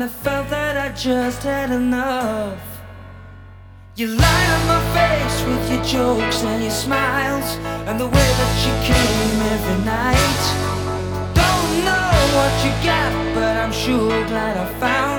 I felt that I just had enough. You light up my face with your jokes and your smiles, and the way that you came every night. Don't know what you got, but I'm sure glad I found